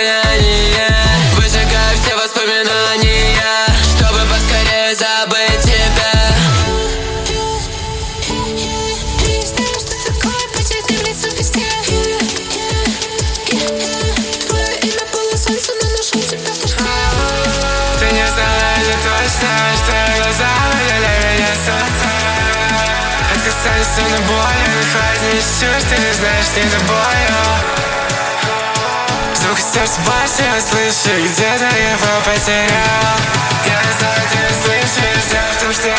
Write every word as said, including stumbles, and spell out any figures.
воспоминания, выжигаю все воспоминания, чтобы поскорее забыть тебя. Не знаю, что такое быть одним лицом везде. Твое имя было солнце, но нашел тебя в дожде. Ты не знаешь точно, что глаза выделяли меня солнце. Касались словно боли, находишь чувств, ты не знаешь, не тобою. Звук сердца башни я слышу, где-то его потерял. Я знаю, ты слышишь, дело в том, что